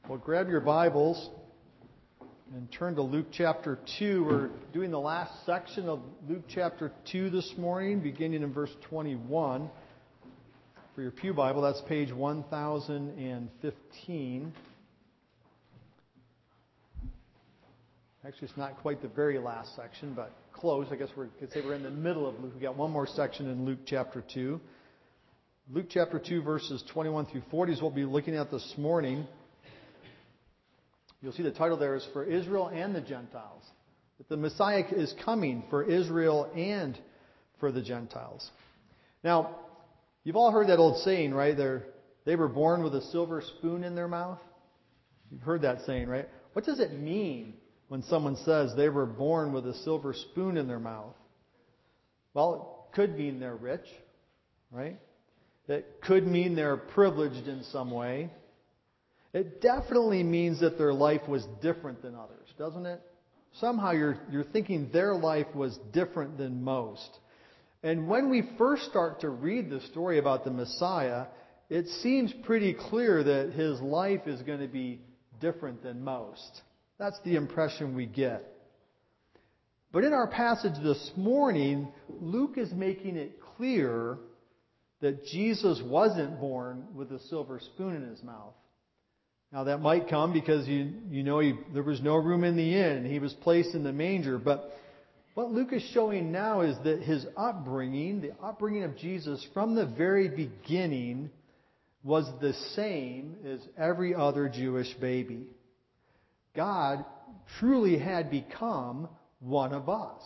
Well, grab your Bibles and turn to Luke chapter 2. We're doing the last section of Luke chapter 2 this morning, beginning in verse 21. For your pew Bible, that's page 1015. Actually, it's not quite the very last section, but close. I guess we could say we're in the middle of Luke. We've got one more section in Luke chapter 2. Luke chapter 2, verses 21 through 40 is what we'll be looking at this morning. You'll see the title there is For Israel and the Gentiles. That the Messiah is coming for Israel and for the Gentiles. Now, you've all heard that old saying, right? They were born with a silver spoon in their mouth. You've heard that saying, right? What does it mean when someone says they were born with a silver spoon in their mouth? Well, it could mean they're rich, right? It could mean they're privileged in some way. It definitely means that their life was different than others, doesn't it? Somehow you're thinking their life was different than most. And when we first start to read the story about the Messiah, it seems pretty clear that his life is going to be different than most. That's the impression we get. But in our passage this morning, Luke is making it clear that Jesus wasn't born with a silver spoon in his mouth. Now that might come because there was no room in the inn. He was placed in the manger. But what Luke is showing now is that his upbringing, the upbringing of Jesus from the very beginning, was the same as every other Jewish baby. God truly had become one of us.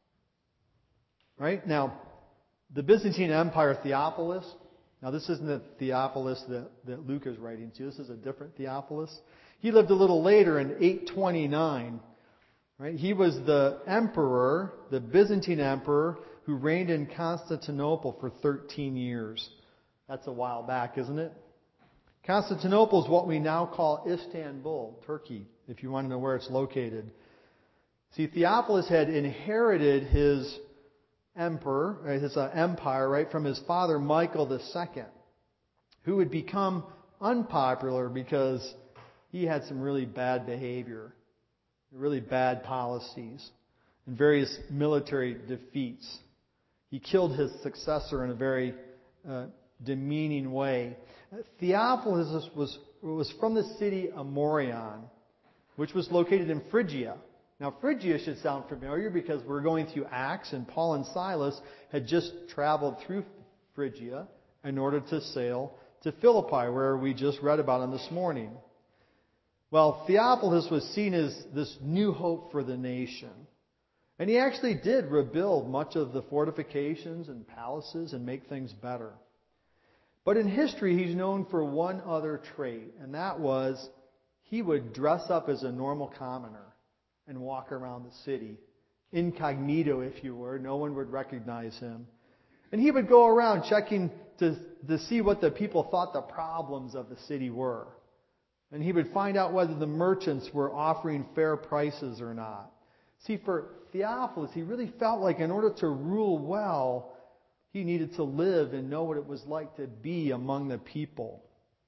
Right? Now, the Byzantine Empire, Theophilus. Now, this isn't the Theophilus that Luke is writing to. This is a different Theophilus. He lived a little later in 829. Right? He was the emperor, the Byzantine emperor, who reigned in Constantinople for 13 years. That's a while back, isn't it? Constantinople is what we now call Istanbul, Turkey, if you want to know where it's located. See, Theophilus had inherited his empire, right, from his father Michael II, who would become unpopular because he had some really bad behavior, really bad policies, and various military defeats. He killed his successor in a very demeaning way. Theophilus was from the city of Amorion, which was located in Phrygia. Now, Phrygia should sound familiar because we're going through Acts, and Paul and Silas had just traveled through Phrygia in order to sail to Philippi, where we just read about him this morning. Well, Theophilus was seen as this new hope for the nation. And he actually did rebuild much of the fortifications and palaces and make things better. But in history, he's known for one other trait, and that was he would dress up as a normal commoner and walk around the city, incognito, if you were. No one would recognize him. And he would go around checking to see what the people thought the problems of the city were. And he would find out whether the merchants were offering fair prices or not. See, for Theophilus, he really felt like in order to rule well, he needed to live and know what it was like to be among the people.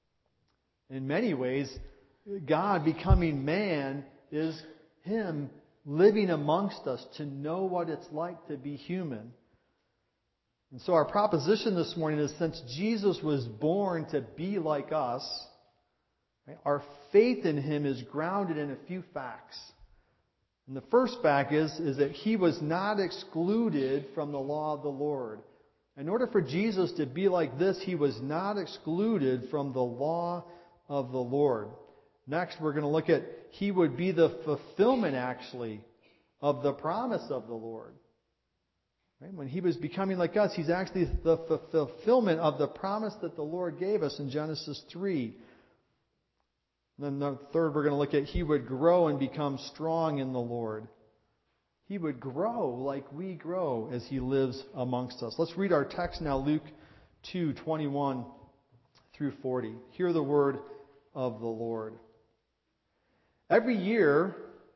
In many ways, God becoming man is Him living amongst us to know what it's like to be human. And so our proposition this morning is since Jesus was born to be like us, right, our faith in Him is grounded in a few facts. And the first fact is that He was not excluded from the law of the Lord. In order for Jesus to be like this, He was not excluded from the law of the Lord. Next, we're going to look at He would be the fulfillment, actually, of the promise of the Lord. Right? When He was becoming like us, He's actually the fulfillment of the promise that the Lord gave us in Genesis 3. And then the third, we're going to look at He would grow and become strong in the Lord. He would grow like we grow as He lives amongst us. Let's read our text now, Luke 2:21 through 40. Hear the word of the Lord. Every year,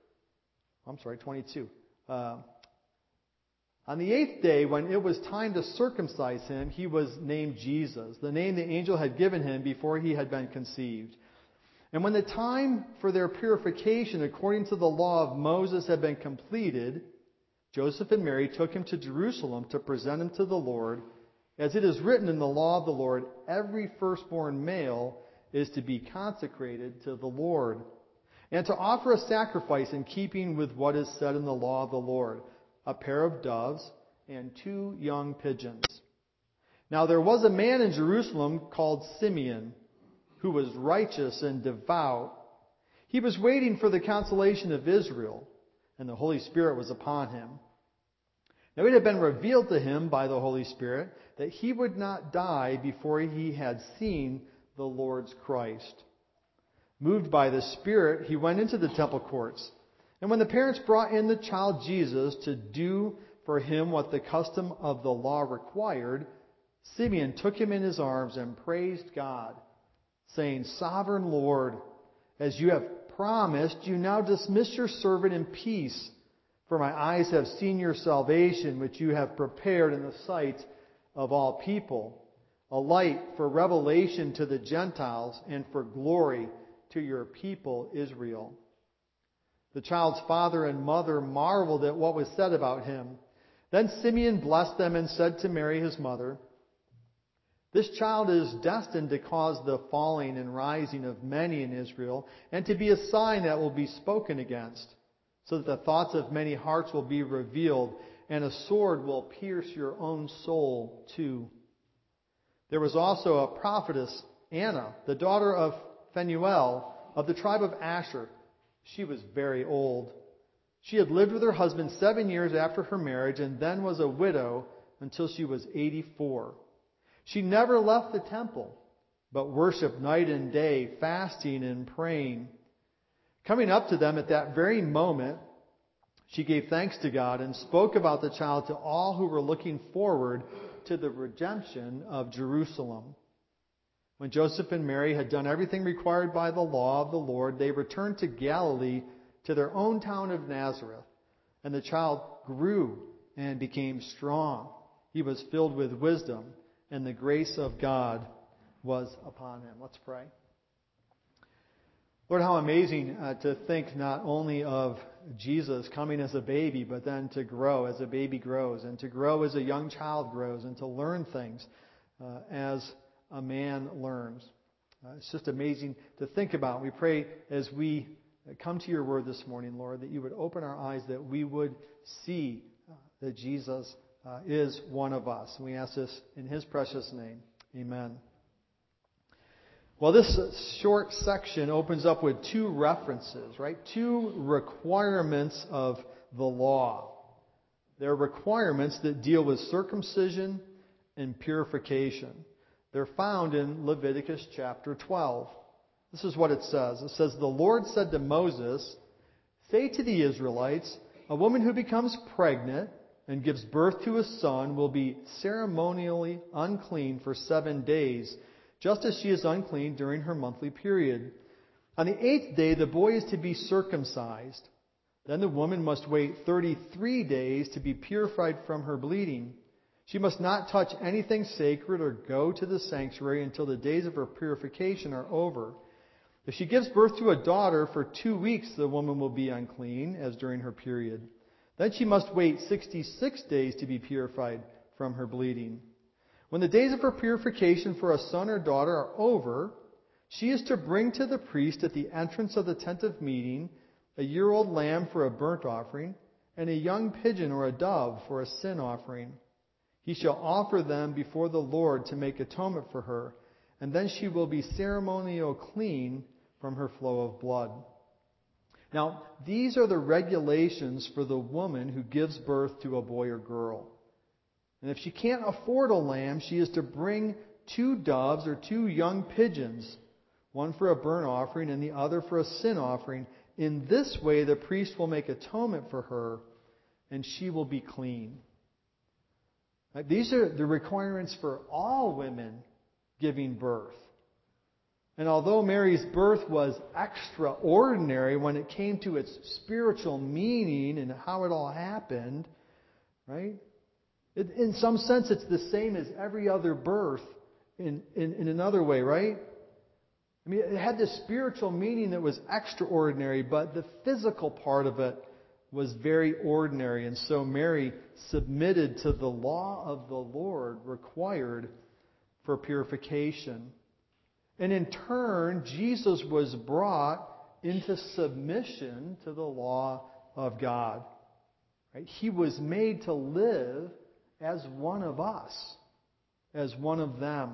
22. On the 8th day, when it was time to circumcise him, he was named Jesus, the name the angel had given him before he had been conceived. And when the time for their purification according to the law of Moses had been completed, Joseph and Mary took him to Jerusalem to present him to the Lord. As it is written in the law of the Lord, every firstborn male is to be consecrated to the Lord, and to offer a sacrifice in keeping with what is said in the law of the Lord, a pair of doves and 2 young pigeons. Now there was a man in Jerusalem called Simeon, who was righteous and devout. He was waiting for the consolation of Israel, and the Holy Spirit was upon him. Now it had been revealed to him by the Holy Spirit that he would not die before he had seen the Lord's Christ. Moved by the Spirit, he went into the temple courts. And when the parents brought in the child Jesus to do for him what the custom of the law required, Simeon took him in his arms and praised God, saying, "Sovereign Lord, as you have promised, you now dismiss your servant in peace. For my eyes have seen your salvation, which you have prepared in the sight of all people, a light for revelation to the Gentiles and for glory to your people Israel." The child's father and mother marveled at what was said about him. Then Simeon blessed them and said to Mary his mother, "This child is destined to cause the falling and rising of many in Israel, and to be a sign that will be spoken against, so that the thoughts of many hearts will be revealed, and a sword will pierce your own soul too." There was also a prophetess, Anna, the daughter of Phanuel of the tribe of Asher. She was very old. She had lived with her husband 7 years after her marriage, and then was a widow until she was 84. She never left the temple, but worshipped night and day, fasting and praying. Coming up to them at that very moment, she gave thanks to God and spoke about the child to all who were looking forward to the redemption of Jerusalem. When Joseph and Mary had done everything required by the law of the Lord, they returned to Galilee, to their own town of Nazareth. And the child grew and became strong. He was filled with wisdom, and the grace of God was upon him. Let's pray. Lord, how amazing to think not only of Jesus coming as a baby, but then to grow as a baby grows, and to grow as a young child grows, and to learn things as a man learns. It's just amazing to think about. We pray as we come to your word this morning, Lord, that you would open our eyes, that we would see that Jesus is one of us. And we ask this in his precious name. Amen. Well, this short section opens up with 2 references, right? 2 requirements of the law. They're requirements that deal with circumcision and purification. They're found in Leviticus chapter 12. This is what it says. It says, "The Lord said to Moses, 'Say to the Israelites, a woman who becomes pregnant and gives birth to a son will be ceremonially unclean for 7 days, just as she is unclean during her monthly period. On the 8th day, the boy is to be circumcised. Then the woman must wait 33 days to be purified from her bleeding. She must not touch anything sacred or go to the sanctuary until the days of her purification are over. If she gives birth to a daughter, for 2 weeks the woman will be unclean, as during her period. Then she must wait 66 days to be purified from her bleeding. When the days of her purification for a son or daughter are over, she is to bring to the priest at the entrance of the tent of meeting a year-old lamb for a burnt offering, and a young pigeon or a dove for a sin offering. He shall offer them before the Lord to make atonement for her, and then she will be ceremonially clean from her flow of blood." Now, these are the regulations for the woman who gives birth to a boy or girl. And if she can't afford a lamb, she is to bring 2 doves or 2 young pigeons, one for a burnt offering and the other for a sin offering. In this way, the priest will make atonement for her, and she will be clean. Right? These are the requirements for all women giving birth. And although Mary's birth was extraordinary when it came to its spiritual meaning and how it all happened, right? In some sense, it's the same as every other birth in another way, right? I mean, it had this spiritual meaning that was extraordinary, but the physical part of it was very ordinary. And so Mary submitted to the law of the Lord required for purification. And in turn, Jesus was brought into submission to the law of God. Right? He was made to live as one of us, as one of them.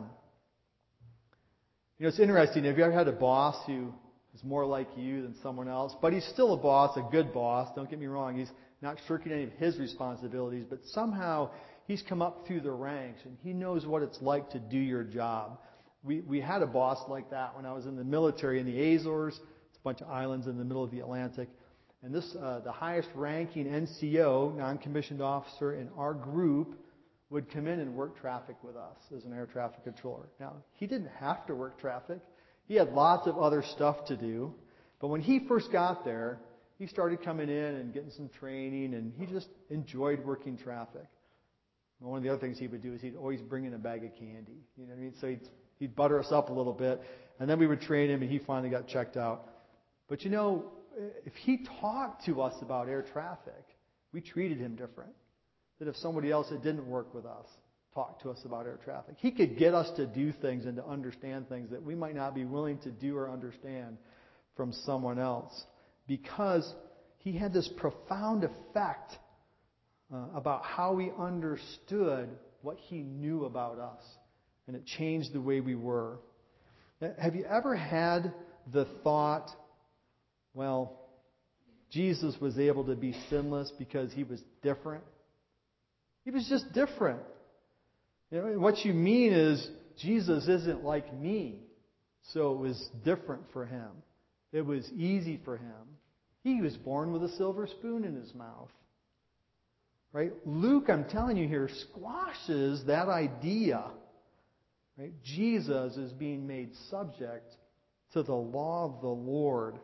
It's interesting. Have you ever had a boss who is more like you than someone else? But he's still a boss, a good boss. Don't get me wrong. He's not shirking any of his responsibilities, but somehow he's come up through the ranks and he knows what it's like to do your job. We had a boss like that when I was in the military in the Azores. It's a bunch of islands in the middle of the Atlantic. And this, the highest ranking NCO, non-commissioned officer in our group, would come in and work traffic with us as an air traffic controller. Now, he didn't have to work traffic. He had lots of other stuff to do. But when he first got there, he started coming in and getting some training, and he just enjoyed working traffic. And one of the other things he would do is he'd always bring in a bag of candy. You know what I mean? So he'd butter us up a little bit, and then we would train him, and he finally got checked out. But if he talked to us about air traffic, we treated him different than if somebody else that didn't work with us talked to us about air traffic. He could get us to do things and to understand things that we might not be willing to do or understand from someone else, because he had this profound effect about how we understood what he knew about us, and it changed the way we were. Have you ever had the thought, well, Jesus was able to be sinless because he was different? He was just different. What you mean is Jesus isn't like me, so it was different for him. It was easy for him. He was born with a silver spoon in his mouth. Right? Luke, I'm telling you here, squashes that idea. Right? Jesus is being made subject to the law of the Lord.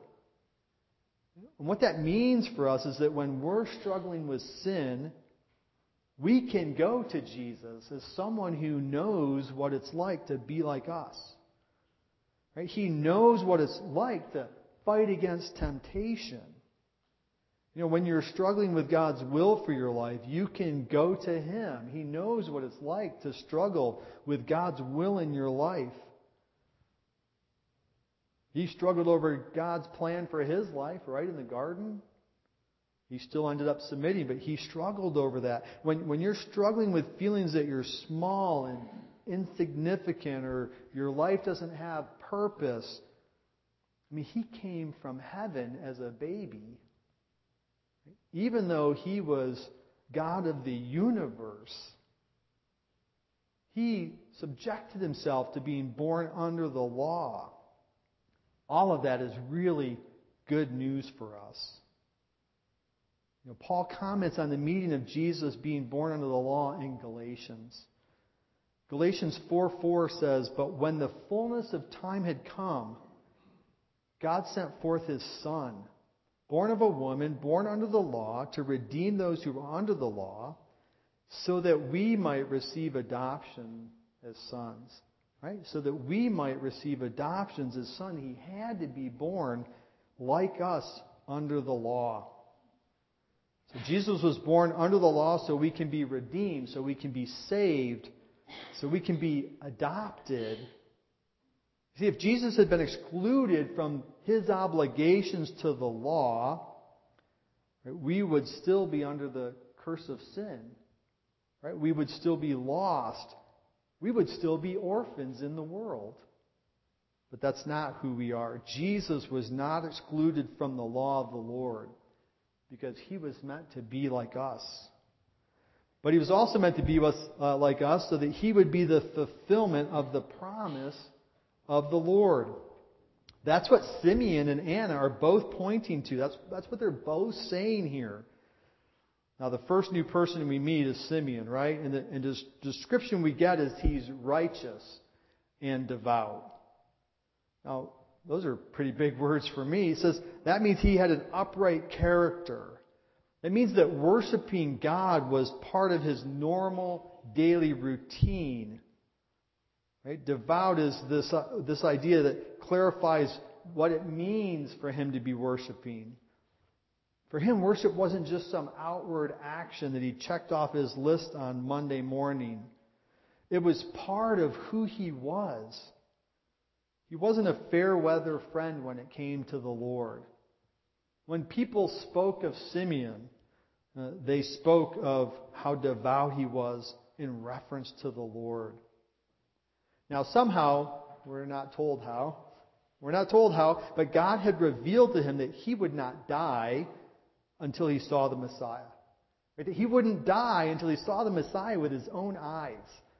And what that means for us is that when we're struggling with sin, we can go to Jesus as someone who knows what it's like to be like us. Right? He knows what it's like to fight against temptation. When you're struggling with God's will for your life, you can go to Him. He knows what it's like to struggle with God's will in your life. He struggled over God's plan for his life, right, in the garden. He still ended up submitting, but he struggled over that. When you're struggling with feelings that you're small and insignificant, or your life doesn't have purpose, he came from heaven as a baby. Even though he was God of the universe, he subjected himself to being born under the law. All of that is really good news for us. Paul comments on the meaning of Jesus being born under the law in Galatians. Galatians 4:4 says, "But when the fullness of time had come, God sent forth His Son, born of a woman, born under the law, to redeem those who were under the law, so that we might receive adoption as sons." Right? So that we might receive adoptions as sons. He had to be born like us under the law. So Jesus was born under the law so we can be redeemed, so we can be saved, so we can be adopted. See, if Jesus had been excluded from His obligations to the law, right, we would still be under the curse of sin. Right? We would still be lost. We would still be orphans in the world. But that's not who we are. Jesus was not excluded from the law of the Lord because He was meant to be like us. But He was also meant to be like us so that He would be the fulfillment of the promise of the Lord. That's what Simeon and Anna are both pointing to. That's what they're both saying here. Now, the first new person we meet is Simeon, right? And the description we get is he's righteous and devout. Now, those are pretty big words for me. He says that means he had an upright character. It means that worshiping God was part of his normal daily routine. Right? Devout is this idea that clarifies what it means for him to be worshiping. For him, worship wasn't just some outward action that he checked off his list on Monday morning. It was part of who he was. He wasn't a fair weather friend when it came to the Lord. When people spoke of Simeon, they spoke of how devout he was in reference to the Lord. Now somehow, we're not told how, but God had revealed to him that he would not die until he saw the Messiah. Right? That he wouldn't die until he saw the Messiah with his own eyes.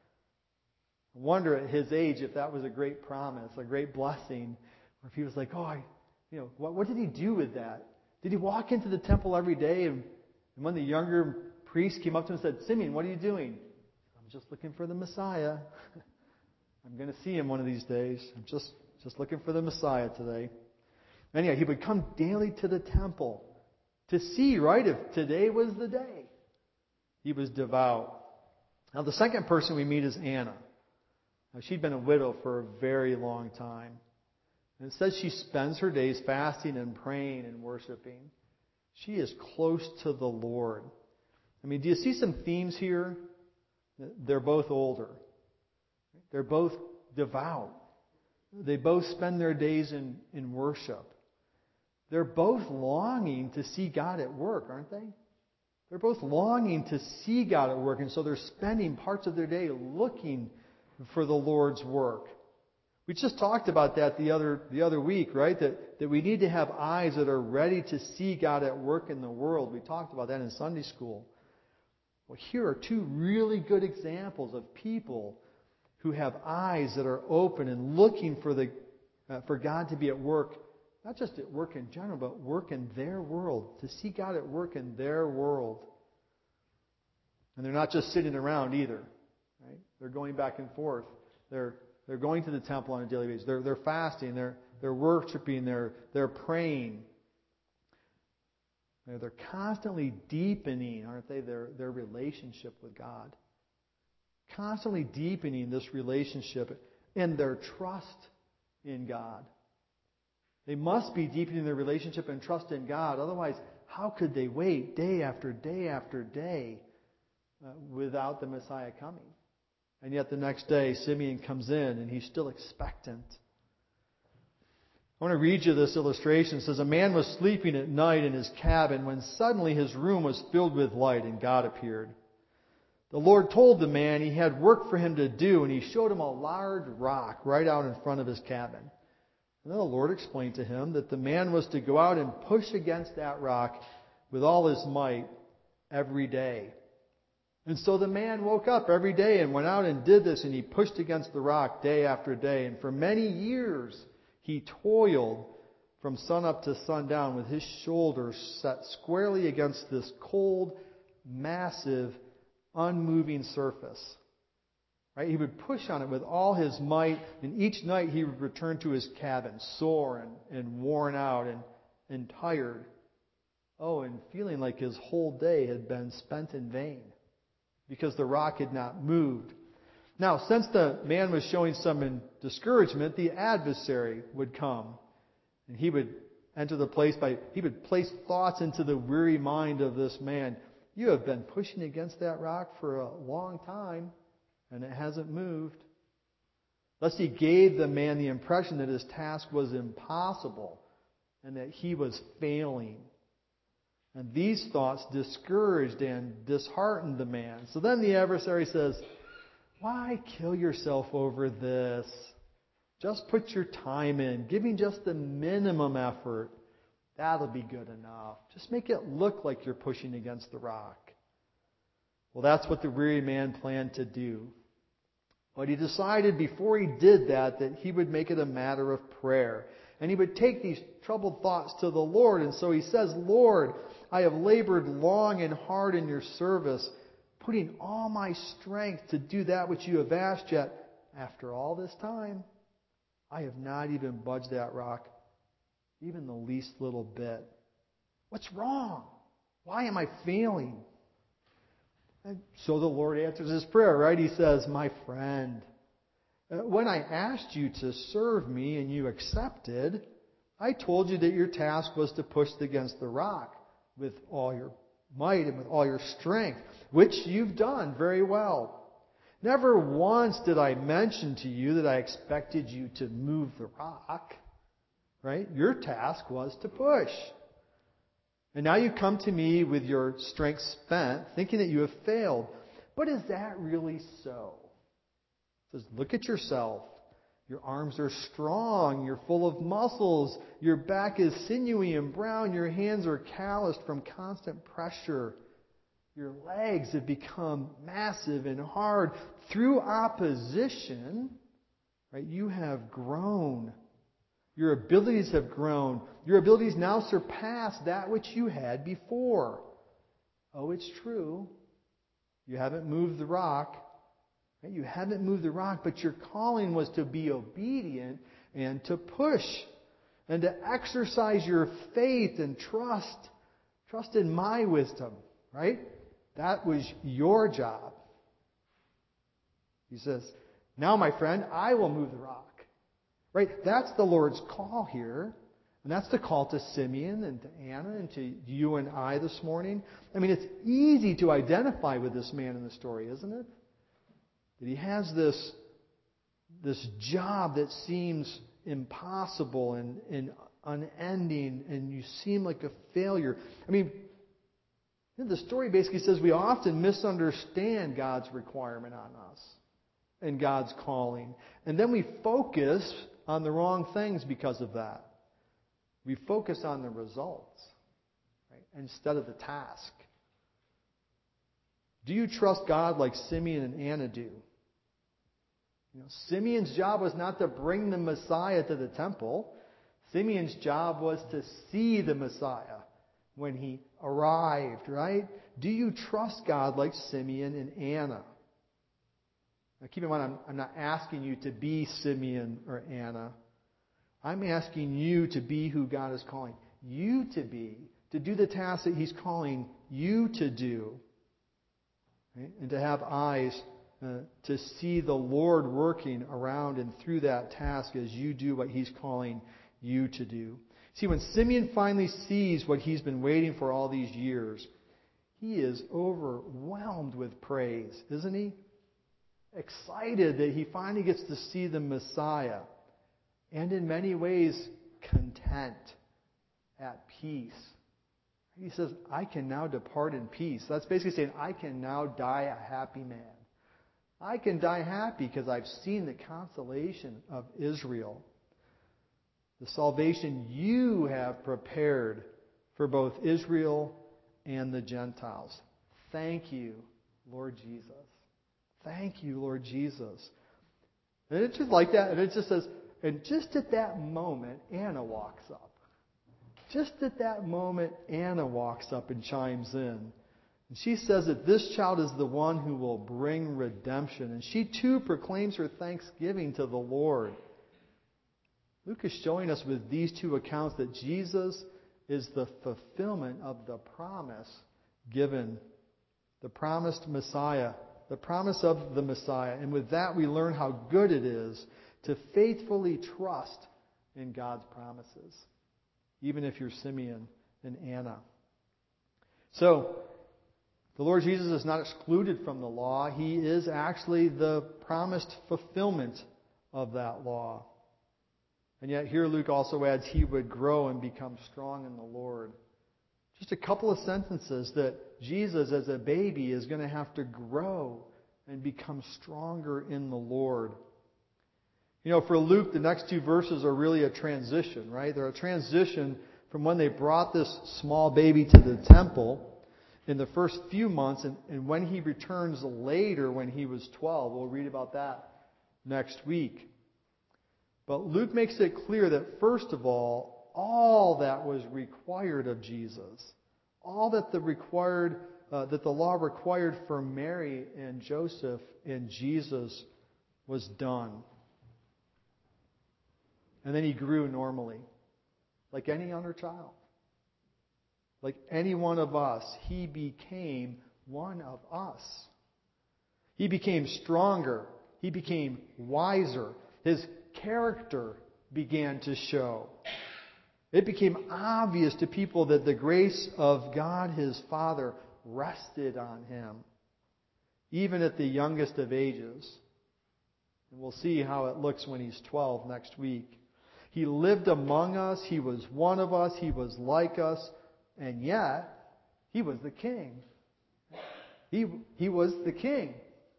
I wonder at his age if that was a great promise, a great blessing, or if he was like, what did he do with that? Did he walk into the temple every day and when the younger priest came up to him and said, Simeon, what are you doing? I'm just looking for the Messiah. I'm going to see him one of these days. I'm just looking for the Messiah today. Anyhow, he would come daily to the temple to see, right, if today was the day. He was devout. Now, the second person we meet is Anna. Now, she'd been a widow for a very long time. And it says she spends her days fasting and praying and worshiping. She is close to the Lord. I mean, do you see some themes here? They're both older. They're both devout. They both spend their days in worship. They're both longing to see God at work, aren't they? They're both longing to see God at work, and so they're spending parts of their day looking for the Lord's work. We just talked about that the other week, right? That we need to have eyes that are ready to see God at work in the world. We talked about that in Sunday school. Well, here are two really good examples of people who have eyes that are open and looking for God to be at work, not just at work in general, but work in their world, to see God at work in their world. And they're not just sitting around either, right? They're going back and forth. They're going to the temple on a daily basis. They're fasting. They're worshiping. They're praying. They're constantly deepening, aren't they, their relationship with God. Constantly deepening this relationship and their trust in God. They must be deepening their relationship and trust in God. Otherwise, how could they wait day after day after day without the Messiah coming? And yet the next day, Simeon comes in and he's still expectant. I want to read you this illustration. It says, a man was sleeping at night in his cabin when suddenly his room was filled with light and God appeared. The Lord told the man he had work for him to do, and he showed him a large rock right out in front of his cabin. And then the Lord explained to him that the man was to go out and push against that rock with all his might every day. And so the man woke up every day and went out and did this, and he pushed against the rock day after day. And for many years he toiled from sunup to sundown with his shoulders set squarely against this cold, massive, unmoving surface. Right? He would push on it with all his might, and each night he would return to his cabin, sore and worn out and tired. Oh, and feeling like his whole day had been spent in vain because the rock had not moved. Now, since the man was showing some discouragement, the adversary would come, and he would enter the place he would place thoughts into the weary mind of this man. You have been pushing against that rock for a long time, and it hasn't moved. Thus he gave the man the impression that his task was impossible and that he was failing. And these thoughts discouraged and disheartened the man. So then the adversary says, why kill yourself over this? Just put your time in, giving just the minimum effort. That'll be good enough. Just make it look like you're pushing against the rock. Well, that's what the weary man planned to do. But he decided before he did that he would make it a matter of prayer. And he would take these troubled thoughts to the Lord. And so he says, Lord, I have labored long and hard in your service, putting all my strength to do that which you have asked, yet after all this time, I have not even budged that rock even the least little bit. What's wrong? Why am I failing? And so the Lord answers his prayer, right? He says, my friend, When I asked you to serve me and you accepted, I told you that your task was to push against the rock with all your might and with all your strength, which you've done very well. Never once did I mention to you that I expected you to move the rock. Right? Your task was to push. And now you come to me with your strength spent, thinking that you have failed. But is that really so? It says, look at yourself. Your arms are strong. You're full of muscles. Your back is sinewy and brown. Your hands are calloused from constant pressure. Your legs have become massive and hard. Through opposition, right, you have grown. Your abilities have grown. Your abilities now surpass that which you had before. Oh, it's true. You haven't moved the rock. Right? You haven't moved the rock, but your calling was to be obedient and to push and to exercise your faith and trust. Trust in my wisdom, right? That was your job. He says, now, my friend, I will move the rock. Right? That's the Lord's call here. And that's the call to Simeon and to Anna and to you and I this morning. I mean, it's easy to identify with this man in the story, isn't it? That he has this job that seems impossible and unending, and you seem like a failure. I mean, the story basically says we often misunderstand God's requirement on us and God's calling. And then we focus on the wrong things because of that. We focus on the results, right, instead of the task. Do you trust God like Simeon and Anna do? Simeon's job was not to bring the Messiah to the temple. Simeon's job was to see the Messiah when he arrived, right? Do you trust God like Simeon and Anna? Now keep in mind, I'm not asking you to be Simeon or Anna. I'm asking you to be who God is calling you to be, to do the task that He's calling you to do, right? And to have eyes to see the Lord working around and through that task as you do what He's calling you to do. See, when Simeon finally sees what he's been waiting for all these years, he is overwhelmed with praise, isn't he? Excited that he finally gets to see the Messiah. And in many ways, content, at peace. He says, I can now depart in peace. That's basically saying, I can now die a happy man. I can die happy because I've seen the consolation of Israel. The salvation you have prepared for both Israel and the Gentiles. Thank you, Lord Jesus. Thank you, Lord Jesus. And it's just like that. And it just says, and just at that moment, Anna walks up. Just at that moment, Anna walks up and chimes in. And she says that this child is the one who will bring redemption. And she too proclaims her thanksgiving to the Lord. Luke is showing us with these two accounts that Jesus is the fulfillment of the promise given. The promised Messiah. The promise of the Messiah. And with that we learn how good it is to faithfully trust in God's promises. Even if you're Simeon and Anna. So, the Lord Jesus is not excluded from the law. He is actually the promised fulfillment of that law. And yet here Luke also adds he would grow and become strong in the Lord. Just a couple of sentences that Jesus as a baby is going to have to grow and become stronger in the Lord. For Luke, the next two verses are really a transition, right? They're a transition from when they brought this small baby to the temple in the first few months and when he returns later when he was 12. We'll read about that next week. But Luke makes it clear that first of all that was required of Jesus, all that that the law required for Mary and Joseph and Jesus was done. And then he grew normally, like any other child. Like any one of us, he became one of us. He became stronger. He became wiser. His character began to show. It became obvious to people that the grace of God his Father rested on him, even at the youngest of ages. And we'll see how it looks when he's 12 next week. He lived among us. He was one of us. He was like us. And yet, he was the king. He was the king.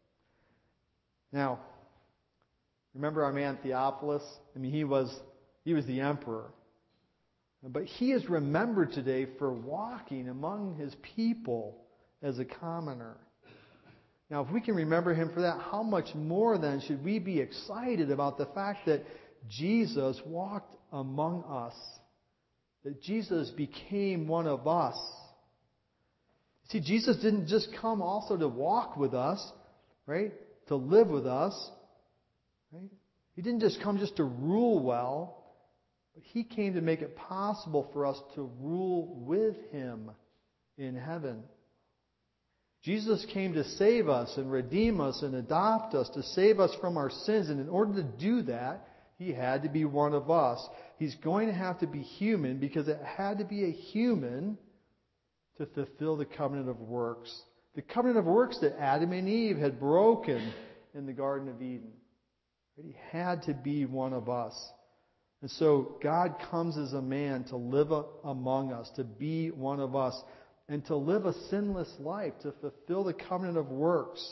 Now, remember our man Theophilus? I mean, he was the emperor. But he is remembered today for walking among his people as a commoner. Now, if we can remember him for that, how much more then should we be excited about the fact that Jesus walked among us, that Jesus became one of us? See, Jesus didn't just come also to walk with us, right? To live with us, right? He didn't just come just to rule well, but He came to make it possible for us to rule with Him in heaven. Jesus came to save us and redeem us and adopt us, to save us from our sins. And in order to do that, He had to be one of us. He's going to have to be human because it had to be a human to fulfill the covenant of works. The covenant of works that Adam and Eve had broken in the Garden of Eden. He had to be one of us. And so God comes as a man to live among us, to be one of us, and to live a sinless life, to fulfill the covenant of works.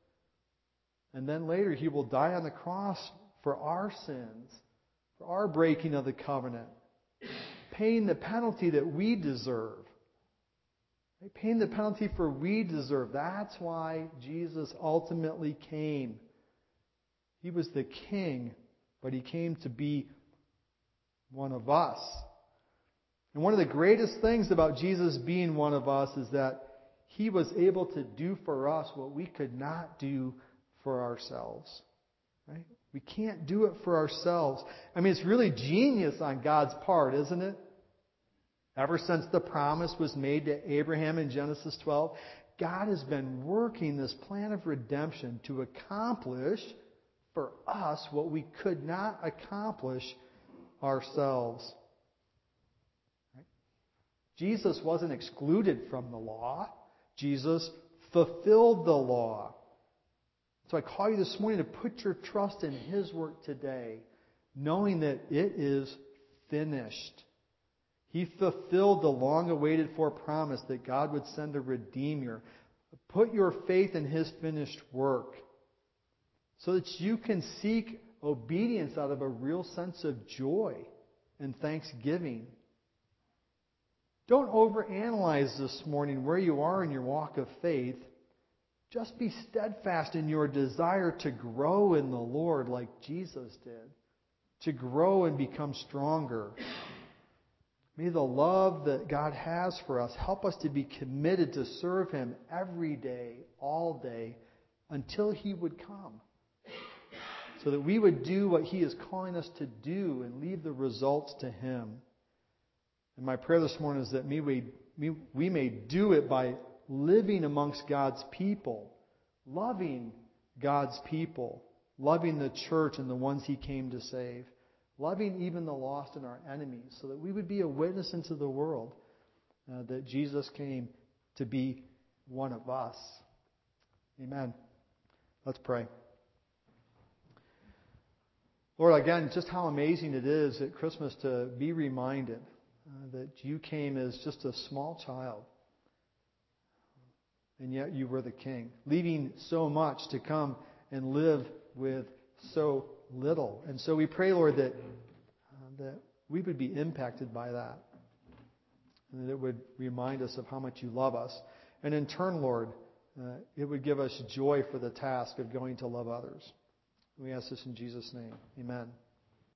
And then later He will die on the cross for our sins, for our breaking of the covenant, paying the penalty that we deserve. Paying the penalty for we deserve. That's why Jesus ultimately came. He was the king, but He came to be one of us. And one of the greatest things about Jesus being one of us is that He was able to do for us what we could not do for ourselves. Right? We can't do it for ourselves. I mean, it's really genius on God's part, isn't it? Ever since the promise was made to Abraham in Genesis 12, God has been working this plan of redemption to accomplish for us what we could not accomplish ourselves. Right? Jesus wasn't excluded from the law. Jesus fulfilled the law. So I call you this morning to put your trust in His work today, knowing that it is finished. He fulfilled the long-awaited for promise that God would send a Redeemer. Put your faith in His finished work so that you can seek obedience out of a real sense of joy and thanksgiving. Don't overanalyze this morning where you are in your walk of faith. Just be steadfast in your desire to grow in the Lord like Jesus did, to grow and become stronger. May the love that God has for us help us to be committed to serve Him every day, all day, until He would come. So that we would do what He is calling us to do and leave the results to Him. And my prayer this morning is that we may do it by living amongst God's people, loving God's people, loving the church and the ones He came to save, loving even the lost and our enemies, so that we would be a witness into the world that Jesus came to be one of us. Amen. Let's pray. Lord, again, just how amazing it is at Christmas to be reminded that You came as just a small child, and yet You were the King, leaving so much to come and live with so little. And so we pray, Lord, that we would be impacted by that, and that it would remind us of how much You love us. And in turn, Lord, it would give us joy for the task of going to love others. We ask this in Jesus' name. Amen.